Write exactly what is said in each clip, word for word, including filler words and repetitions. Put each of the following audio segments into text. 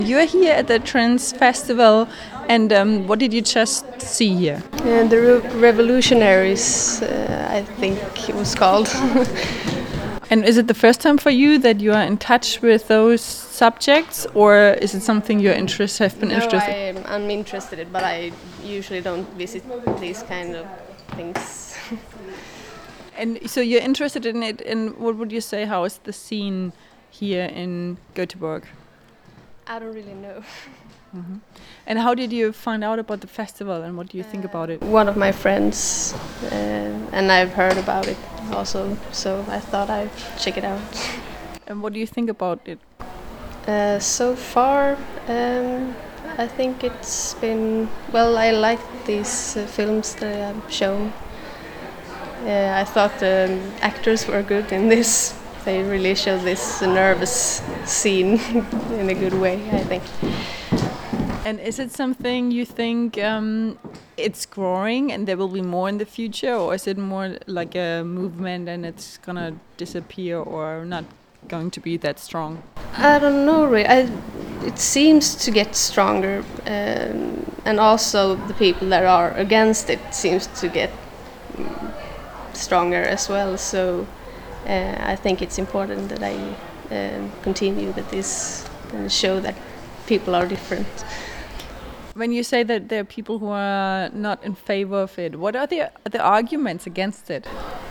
You're here at the Trends Festival, and um, what did you just see here? Uh, the Re- Revolutionaries, uh, I think it was called. And is it the first time for you that you are in touch with those subjects, or is it something you're interested, have been No, interested? I, I'm interested, but I usually don't visit these kind of things. And so you're interested in it, and what would you say, how is the scene here in Göteborg? I don't really know. And how did you find out about the festival, and what do you think about it? One of my friends, uh, and I've heard about it also, so I thought I'd check it out. And what do you think about it? Uh, so far, um, I think it's been well. I like these uh, films that I've shown. Uh, I thought the actors were good in this. They really show this nervous scene in a good way, I think. And is it something you think um, it's growing and there will be more in the future, or is it more like a movement and it's gonna disappear or not going to be that strong? I don't know. Really, I, it seems to get stronger, um, and also the people that are against it seems to get mm, stronger as well. So uh, I think it's important that I uh, continue with this and show that people are different. When you say that there are people who are not in favor of it, what are the the arguments against it?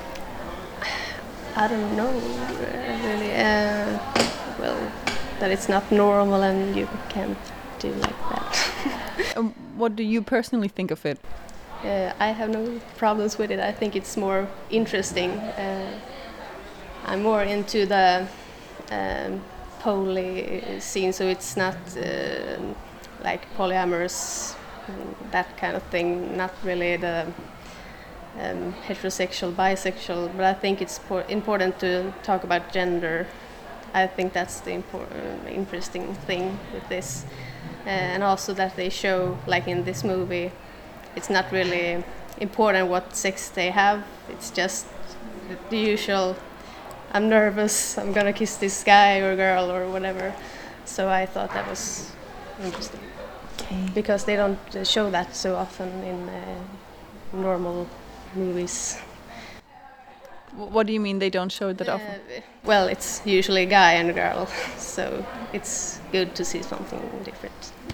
I don't know uh, really. Uh, well, that it's not normal and you can't do like that. Um, what do you personally think of it? Uh, I have no problems with it. I think it's more interesting. Uh, I'm more into the um, poly scene, so it's not uh, like polyamorous, mm, that kind of thing. Not really the um, heterosexual, bisexual, but I think it's por- important to talk about gender. I think that's the impor- uh, interesting thing with this, uh, and also that they show, like in this movie, it's not really important what sex they have. It's just the usual. I'm nervous. I'm gonna kiss this guy or girl or whatever. So I thought that was interesting Okay. because they don't uh, show that so often in uh, normal movies. What do you mean they don't show it that often? Uh, well, it's usually a guy and a girl, so it's good to see something different.